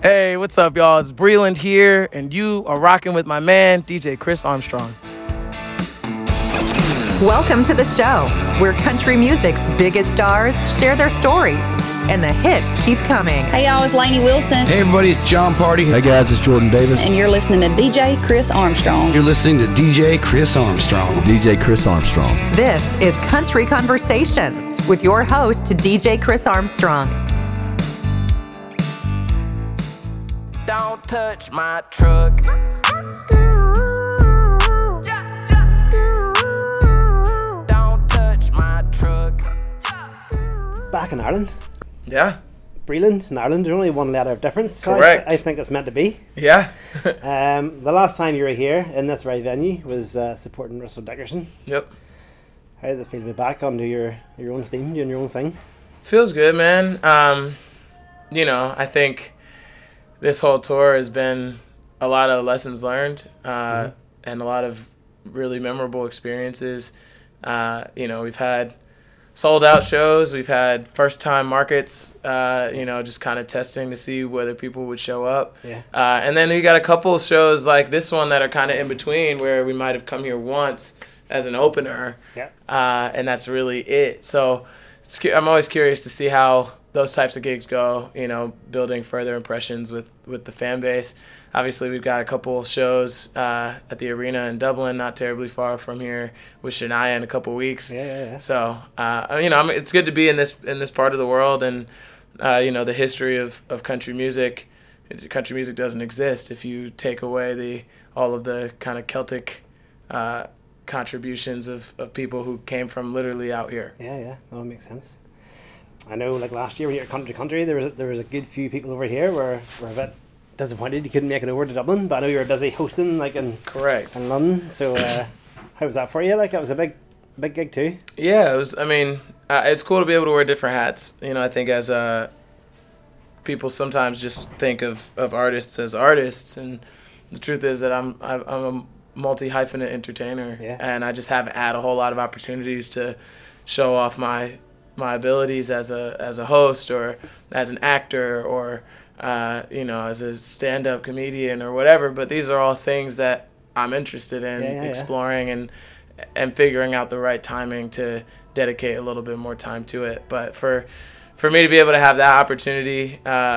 Hey, what's up, y'all? It's Breland here, and you are rocking with my man, DJ Chris Armstrong. Welcome to the show, where country music's biggest stars share their stories, and the hits keep coming. Hey, y'all, it's Lainey Wilson. Hey, everybody, it's John Party. Hey, guys, it's Jordan Davis. And you're listening to DJ Chris Armstrong. You're listening to DJ Chris Armstrong. DJ Chris Armstrong. This is Country Conversations with your host, DJ Chris Armstrong. Don't touch my truck. Don't touch my truck. Back in Ireland. Yeah. Breland in Ireland. There's only one letter of difference. Correct. I think it's meant to be. Yeah. The last time you were here in this very venue was supporting Russell Dickerson. Yep. How does it feel to be back under your own steam, doing your own thing? Feels good, man. I think this whole tour has been a lot of lessons learned and a lot of really memorable experiences. We've had sold out shows. We've had first time markets, just kind of testing to see whether people would show up. Yeah. And then we got a couple shows like this one that are kind of in between where we might have come here once as an opener. Yeah. And that's really it. So I'm always curious to see how those types of gigs go, building further impressions with the fan base. Obviously, we've got a couple shows at the arena in Dublin, not terribly far from here, with Shania in a couple weeks. Yeah. So, it's good to be in this part of the world, and the history of country music. Country music doesn't exist if you take away all of the kind of Celtic contributions of people who came from literally out here. Yeah. That makes sense. I know, like last year when you were at Country, there was a good few people over here were a bit disappointed you couldn't make it over to Dublin, but I know you were busy hosting Correct. in London. So how was that for you? Like, that was a big gig too. Yeah, it was. I mean, it's cool to be able to wear different hats. I think as people sometimes just think of artists as artists, and the truth is that I'm a multi-hyphenate entertainer, and I just haven't had a whole lot of opportunities to show off my abilities as a host or as an actor or as a stand-up comedian or whatever. But these are all things that I'm interested in exploring and figuring out the right timing to dedicate a little bit more time to it. But for me to be able to have that opportunity,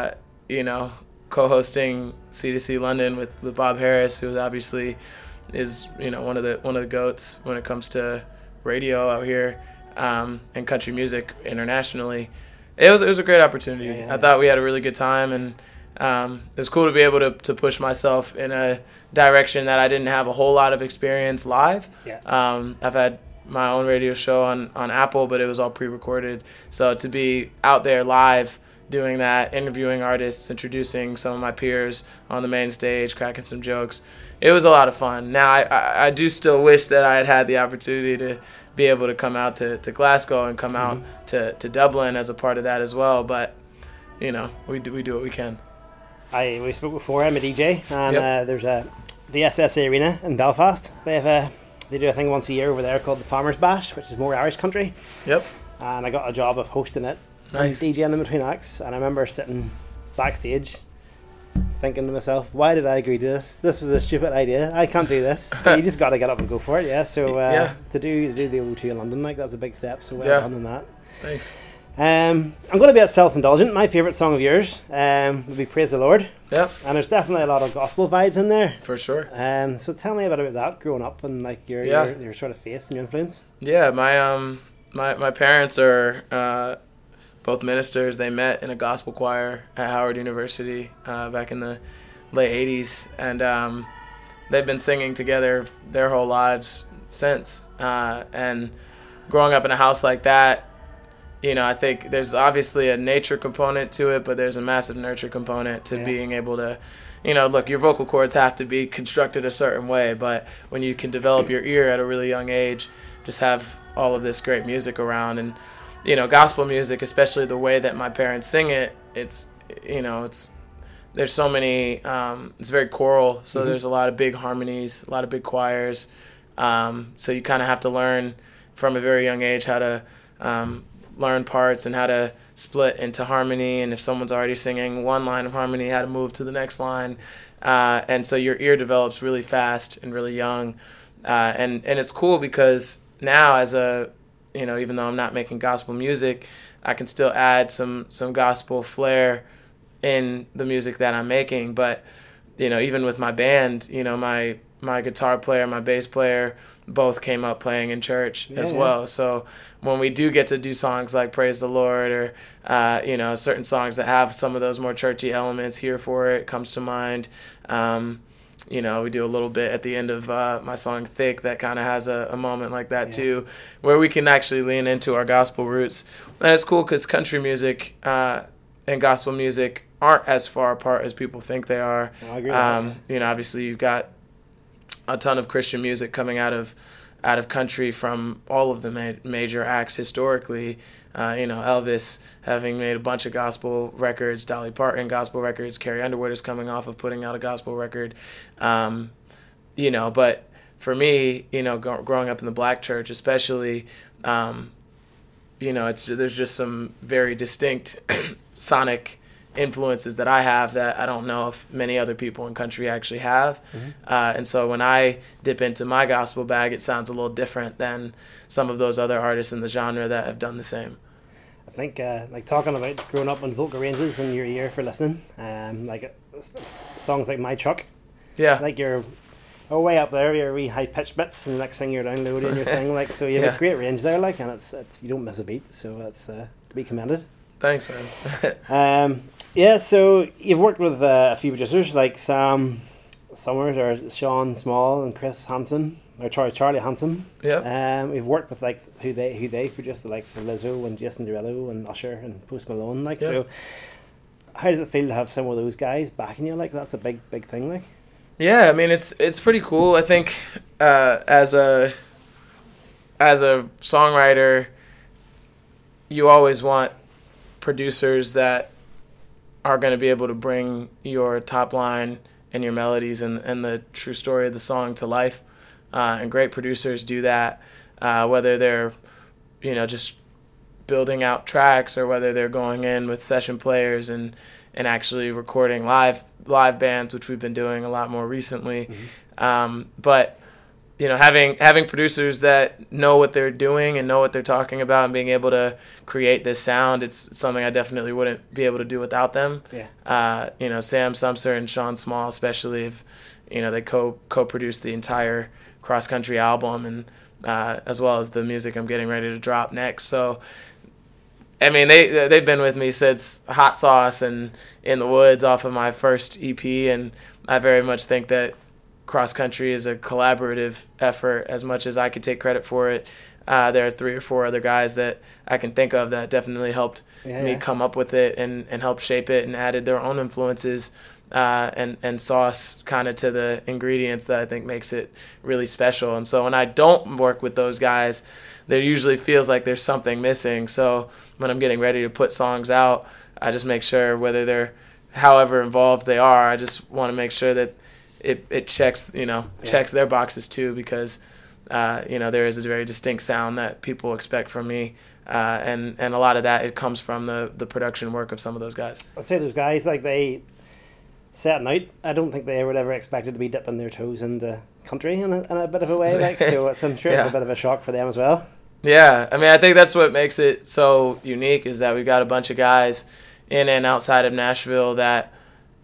co-hosting C2C London with Bob Harris, who obviously is one of the GOATs when it comes to radio out here. And country music internationally, it was a great opportunity. I thought we had a really good time, and it was cool to be able to push myself in a direction that I didn't have a whole lot of experience live. I've had my own radio show on Apple, but it was all pre-recorded. So to be out there live doing that, interviewing artists, introducing some of my peers on the main stage, cracking some jokes, it was a lot of fun. Now I do still wish that I had the opportunity to be able to come out to Glasgow and come out to Dublin as a part of that as well. But, we do what we can. We spoke before. I'm a DJ, and there's the SSA Arena in Belfast. They do a thing once a year over there called the Farmers Bash, which is more Irish country. Yep. And I got a job of hosting it. Nice. And DJing in between acts. And I remember sitting backstage thinking to myself, why did I agree to this? This was a stupid idea. I can't do this. But you just got to get up and go for it, yeah. So to do the O2 in London, that's a big step. So well done on that. Thanks. I'm going to be self-indulgent. My favourite song of yours would be Praise the Lord. Yep. And there's definitely a lot of gospel vibes in there. For sure. So tell me a bit about that, growing up, and like your sort of faith and your influence. Yeah, my parents are both ministers. They met in a gospel choir at Howard University back in the late 80s, and they've been singing together their whole lives since. And growing up in a house like that, I think there's obviously a nature component to it, but there's a massive nurture component to being able to, look, your vocal cords have to be constructed a certain way, but when you can develop your ear at a really young age, just have all of this great music around. And gospel music, especially the way that my parents sing it, there's so many, it's very choral, so there's a lot of big harmonies, a lot of big choirs, so you kind of have to learn from a very young age how to learn parts and how to split into harmony, and if someone's already singing one line of harmony, how to move to the next line. And so your ear develops really fast and really young. And it's cool because now as even though I'm not making gospel music, I can still add some gospel flair in the music that I'm making. But, even with my band, my guitar player, my bass player, both came up playing in church as well. So when we do get to do songs like Praise the Lord or, certain songs that have some of those more churchy elements, Here For It comes to mind. We do a little bit at the end of my song Thick that kind of has a moment like that too, where we can actually lean into our gospel roots. And it's cool because country music and gospel music aren't as far apart as people think they are. I agree with that. Obviously you've got a ton of Christian music coming out of country from all of the major acts historically. Elvis having made a bunch of gospel records, Dolly Parton gospel records, Carrie Underwood is coming off of putting out a gospel record. But for me, growing up in the black church especially, there's just some very distinct sonic influences that I have that I don't know if many other people in country actually have. And so when I dip into my gospel bag, it sounds a little different than some of those other artists in the genre that have done the same. I think talking about growing up on vocal ranges and your ear for listening, songs like My Truck, you're way up there, you're wee high pitched bits, and the next thing you're downloading your thing, so you have a great range there, and it's you don't miss a beat, so that's to be commended. Thanks, man. So you've worked with a few producers like Sam Summers or Sean Small and Chris Hansen or Charlie Hansen. Yeah. We've worked with who they produced, the likes of Lizzo and Jason Derulo and Usher and Post Malone. So how does it feel to have some of those guys backing you? That's a big thing. Yeah, I mean it's pretty cool. I think as a songwriter, you always want producers that are going to be able to bring your top line and your melodies and the true story of the song to life. And great producers do that, whether they're, just building out tracks or whether they're going in with session players and actually recording live bands, which we've been doing a lot more recently. But having producers that know what they're doing and know what they're talking about and being able to create this sound, it's something I definitely wouldn't be able to do without them. Sam Sumser and Sean Small especially, if they co-produced the entire Cross Country album and as well as the music I'm getting ready to drop next. So I mean they've been with me since Hot Sauce and In the Woods off of my first EP, and I very much think that Cross Country is a collaborative effort as much as I could take credit for it. There are 3 or 4 other guys that I can think of that definitely helped me come up with it and helped shape it and added their own influences and sauce kind of to the ingredients that I think makes it really special. And so when I don't work with those guys, there usually feels like there's something missing. So when I'm getting ready to put songs out, I just make sure, whether they're however involved they are, I just want to make sure that it checks their boxes too, because there is a very distinct sound that people expect from me, and a lot of that, it comes from the production work of some of those guys. I'd say those guys, they setting out, I don't think they were ever expected to be dipping their toes in the country in a bit of a way, so I'm sure it's a bit of a shock for them as well. Yeah, I mean, I think that's what makes it so unique, is that we've got a bunch of guys in and outside of Nashville that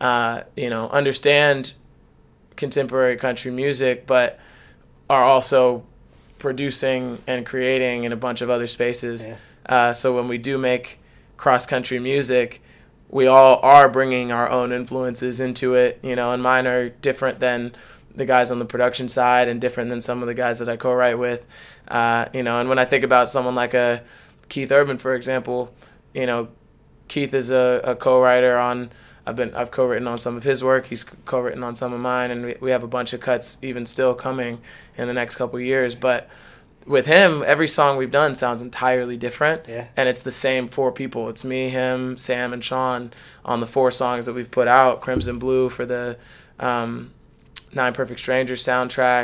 understand contemporary country music, but are also producing and creating in a bunch of other spaces. So when we do make cross country music, we all are bringing our own influences into it, and mine are different than the guys on the production side and different than some of the guys that I co-write with. And when I think about someone like a Keith Urban, for example, Keith is a co-writer on. I've co-written on some of his work. He's co-written on some of mine, and we have a bunch of cuts even still coming in the next couple of years. But with him, every song we've done sounds entirely different, and it's the same 4 people. It's me, him, Sam, and Sean on the 4 songs that we've put out. Crimson Blue for the 9 Perfect Strangers soundtrack,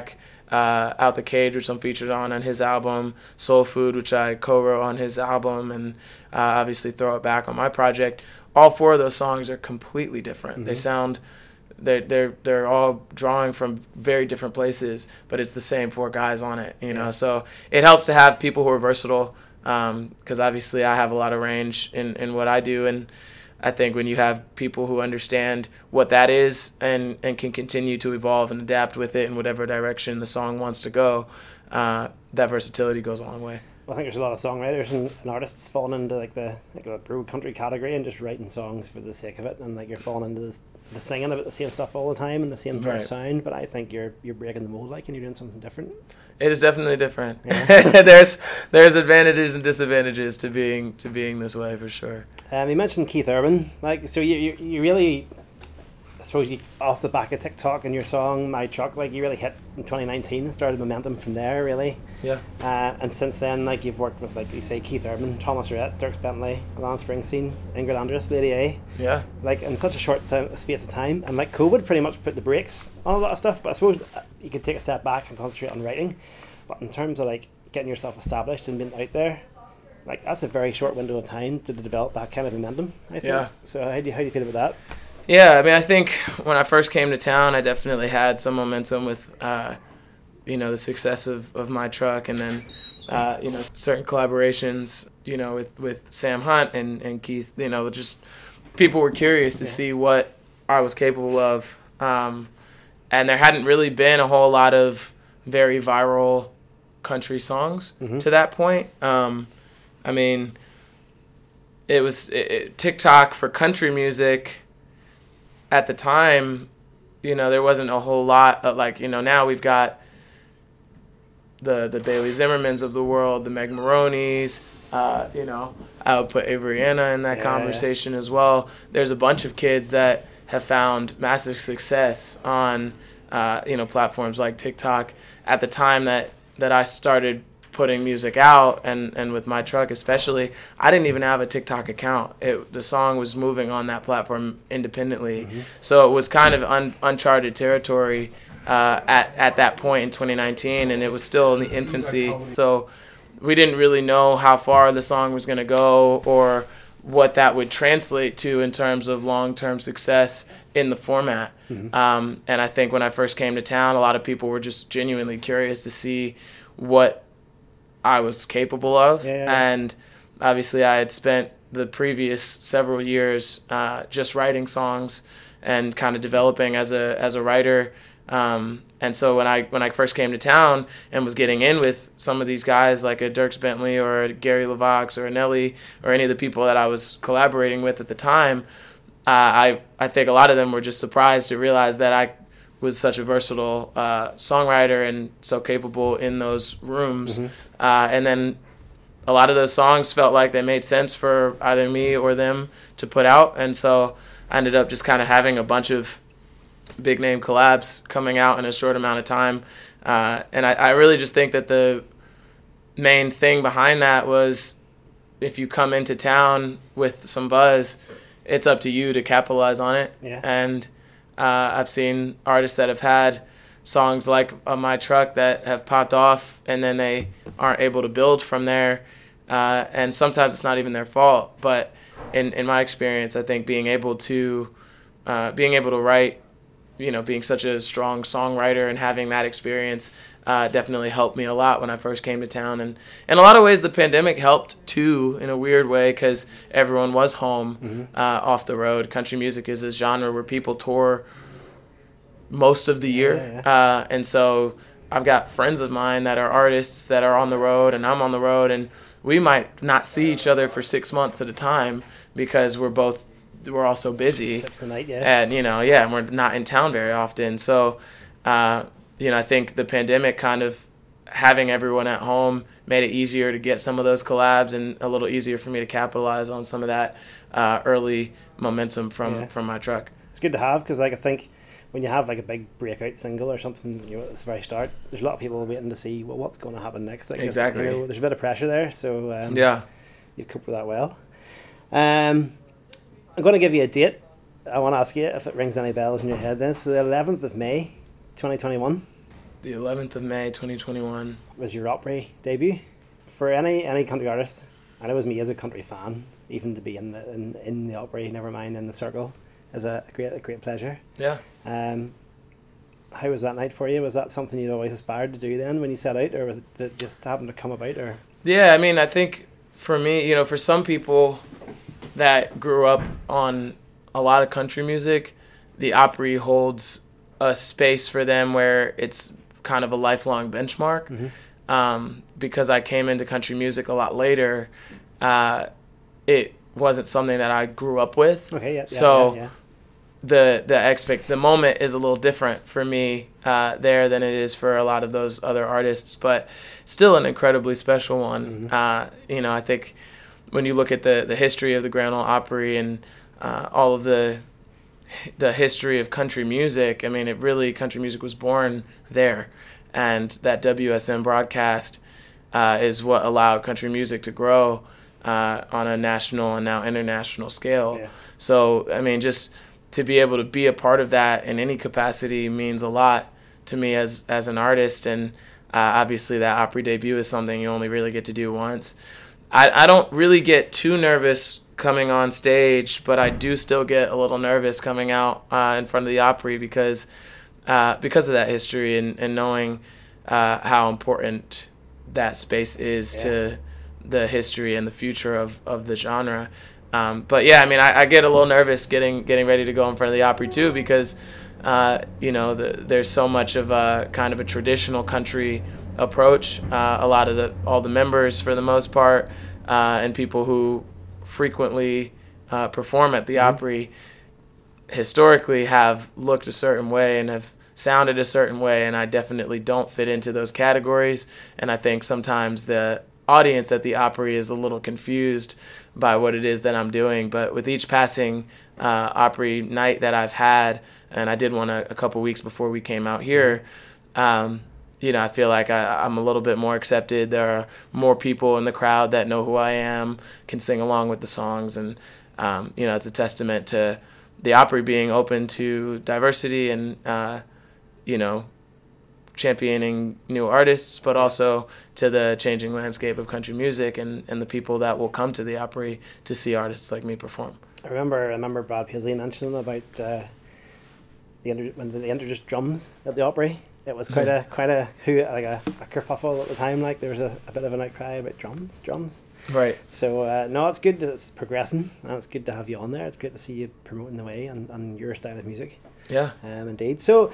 Out the Cage, which I'm featured on his album, Soul Food, which I co-wrote on his album, and obviously Throw It Back on my project. All 4 of those songs are completely different. They sound, they're all drawing from very different places, but it's the same 4 guys on it, you know. So it helps to have people who are versatile, because obviously I have a lot of range in what I do, and I think when you have people who understand what that is and can continue to evolve and adapt with it in whatever direction the song wants to go, that versatility goes a long way. Well, I think there's a lot of songwriters and artists falling into like the broad country category and just writing songs for the sake of it, and like you're falling into the singing about the same stuff all the time and the same sort of sound. But I think you're breaking the mold, like, and you're doing something different. It is definitely different. Yeah. there's advantages and disadvantages to being this way, for sure. You mentioned Keith Urban, like, so you really, I suppose, you, off the back of TikTok and your song My Truck, like, you really hit in 2019 and started momentum from there, really. Yeah. And since then, like, you've worked with, like you say, Keith Urban, Thomas Rhett, Dierks Bentley, Lance Springsteen, Ingrid Andress, Lady A. Yeah. Like, in such a short space of time, and like COVID pretty much put the brakes on a lot of stuff. But I suppose you could take a step back and concentrate on writing. But in terms of like getting yourself established and being out there, like, that's a very short window of time to develop that kind of momentum, I think. Yeah. So how do you feel about that? Yeah, I mean, I think when I first came to town, I definitely had some momentum with, the success of My Truck, and then, certain collaborations, with Sam Hunt and Keith, just people were curious to see what I was capable of. And there hadn't really been a whole lot of very viral country songs to that point. I mean, it was TikTok for country music. At the time, there wasn't a whole lot of, like, now we've got the Bailey Zimmermans of the world, the Meg Maronis, I would put Avery Anna in that conversation as well. There's a bunch of kids that have found massive success on, platforms like TikTok. At the time that I started putting music out, and with My Truck especially, I didn't even have a TikTok account. The song was moving on that platform independently. So it was kind of uncharted territory at that point in 2019, and it was still in the infancy. So we didn't really know how far the song was going to go or what that would translate to in terms of long-term success in the format. And I think when I first came to town, a lot of people were just genuinely curious to see what I was capable of. And obviously I had spent the previous several years just writing songs and kind of developing as a writer. And so when I first came to town and was getting in with some of these guys like a Dierks Bentley or a Gary LeVox or a Nelly or any of the people that I was collaborating with at the time, I think a lot of them were just surprised to realize that I was such a versatile songwriter and so capable in those rooms. And then a lot of those songs felt like they made sense for either me or them to put out. And so I ended up just kind of having a bunch of big name collabs coming out in a short amount of time. And I really just think that the main thing behind that was, if you come into town with some buzz, it's up to you to capitalize on it. And I've seen artists that have had songs like My Truck that have popped off, and then they aren't able to build from there. And sometimes it's not even their fault. But in my experience, I think being able to write, being such a strong songwriter and having that experience definitely helped me a lot when I first came to town. And in a lot of ways, the pandemic helped too, in a weird way, because everyone was home off the road. Country music is a genre where people tour most of the year. And so I've got friends of mine that are artists that are on the road, and I'm on the road, and we might not see each other for 6 months at a time because we're all so busy. And, and we're not in town very often. So, I think the pandemic kind of having everyone at home made it easier to get some of those collabs and a little easier for me to capitalize on some of that early momentum from My Truck. It's good to have, because I think when you have like a big breakout single or something, at the very start, there's a lot of people waiting to see what's going to happen next. Exactly. There's a bit of pressure there, so you've coped with that well. I'm going to give you a date. I want to ask you if it rings any bells in your head then. So the 11th of May, 2021. The 11th of May, 2021. Was your Opry debut. For any country artist, and it was me as a country fan, even to be in the Opry, never mind in the circle, is a great pleasure. Yeah. How was that night for you? Was that something you'd always aspired to do then when you set out, or was it that just happened to come about? Or yeah, I mean, I think for me, you know, for some people that grew up on a lot of country music, the Opry holds a space for them where it's kind of a lifelong benchmark. Mm-hmm. Because I came into country music a lot later, it wasn't something that I grew up with. Okay, yeah. So yeah. the moment is a little different for me there than it is for a lot of those other artists, but still an incredibly special one. Mm-hmm. You know, I think when you look at the history of the Grand Ole Opry and all of the history of country music, I mean, country music was born there, and that WSM broadcast is what allowed country music to grow on a national and now international scale. Yeah. So, I mean, just to be able to be a part of that in any capacity means a lot to me as an artist, and obviously that Opry debut is something you only really get to do once. I don't really get too nervous coming on stage, but I do still get a little nervous coming out in front of the Opry because of that history and knowing how important that space is to the history and the future of the genre. But yeah, I mean, I get a little nervous getting ready to go in front of the Opry too, because you know, there's so much of a kind of a traditional country approach. A lot of all the members, for the most part, and people who frequently perform at the mm-hmm. Opry historically have looked a certain way and have sounded a certain way, and I definitely don't fit into those categories. And I think sometimes the audience at the Opry is a little confused by what it is that I'm doing. But with each passing Opry night that I've had, and I did one a couple weeks before we came out here, you know, I feel like I'm a little bit more accepted. There are more people in the crowd that know who I am, can sing along with the songs, and you know, it's a testament to the Opry being open to diversity and you know, championing new artists, but also to the changing landscape of country music and the people that will come to the Opry to see artists like me perform. I remember Bob Paisley mentioning about when they introduced drums at the Opry. It was quite a kerfuffle at the time. Like, there was a bit of an outcry about drums. Right. So no, it's good that it's progressing, and it's good to have you on there. It's good to see you promoting the way and your style of music. Yeah. Indeed. So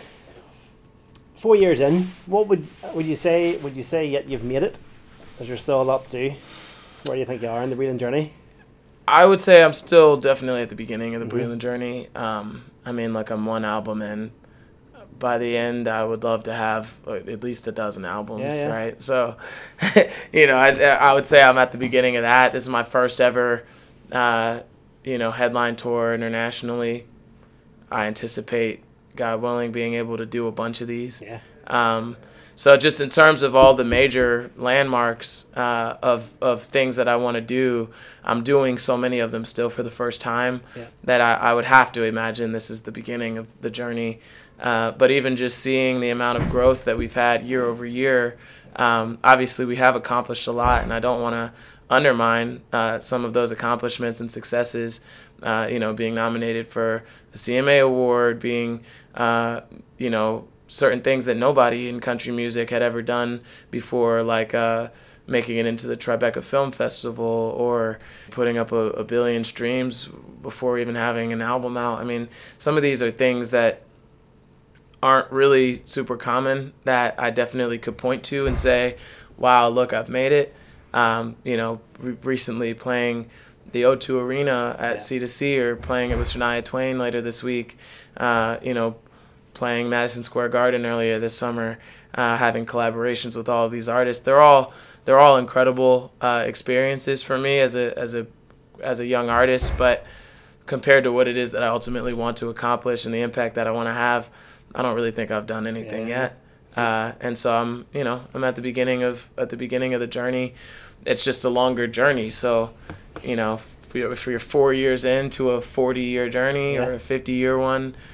4 years in, what would you say? Would you say yet you've made it? Is there still a lot to do? Where do you think you are in the Breland journey? I would say I'm still definitely at the beginning of the mm-hmm. Breland journey. I mean, like, I'm one album in. By the end, I would love to have at least a dozen albums, right? So, you know, I would say I'm at the beginning of that. This is my first ever, you know, headline tour internationally. I anticipate, God willing, being able to do a bunch of these. Yeah. So just in terms of all the major landmarks of things that I want to do, I'm doing so many of them still for the first time that I would have to imagine this is the beginning of the journey. But even just seeing the amount of growth that we've had year over year, obviously we have accomplished a lot, and I don't want to undermine some of those accomplishments and successes. You know, being nominated for a CMA award, being, you know, certain things that nobody in country music had ever done before, like making it into the Tribeca Film Festival or putting up a billion streams before even having an album out. I mean, some of these are things that aren't really super common that I definitely could point to and say, wow, look, I've made it. You know, recently playing the O2 Arena at C2C, or playing it with Shania Twain later this week, you know, playing Madison Square Garden earlier this summer, having collaborations with all of these artists. They're all incredible experiences for me as a young artist, but compared to what it is that I ultimately want to accomplish and the impact that I want to have, I don't really think I've done anything yet. And so I'm at the beginning of the journey. It's just a longer journey. So, you know, if you're 4 years into a 40-year journey or a 50-year one,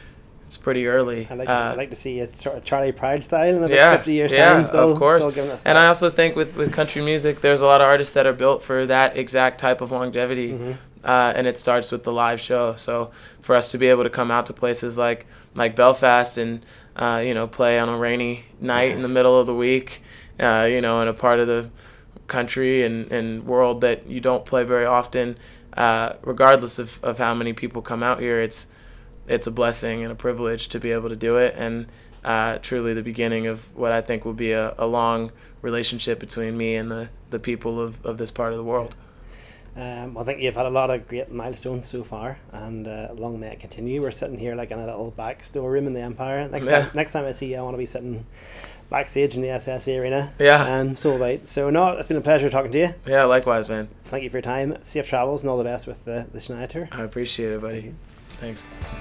it's pretty early. I'd like to see a sort of Charlie Pride style in about 50 years time. Still, of course. Still giving us and I also think with country music, there's a lot of artists that are built for that exact type of longevity. Mm-hmm. And it starts with the live show. So for us to be able to come out to places like Belfast and play on a rainy night in the middle of the week, in a part of the country and world that you don't play very often, regardless of how many people come out here, it's a blessing and a privilege to be able to do it, and truly the beginning of what I think will be a long relationship between me and the people of this part of the world. I think you've had a lot of great milestones so far, and long may it continue. We're sitting here like in a little back storeroom in the Empire. Next time I see you, I want to be sitting backstage in the SSE Arena. Sold out. So no, it's been a pleasure talking to you. Yeah, likewise, man. Thank you for your time. Safe travels and all the best with the Shania tour. I appreciate it, buddy. Thanks.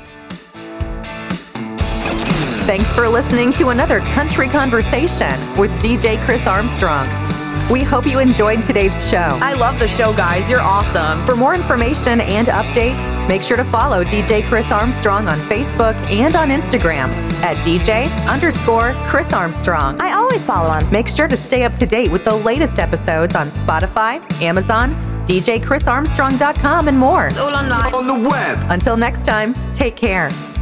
Thanks for listening to another Country Conversation with DJ Chris Armstrong. We hope you enjoyed today's show. I love the show, guys. You're awesome. For more information and updates, make sure to follow DJ Chris Armstrong on Facebook and on Instagram at DJ_Chris Armstrong. I always follow him. Make sure to stay up to date with the latest episodes on Spotify, Amazon, DJChrisArmstrong.com, and more. It's all online. On the web. Until next time, take care.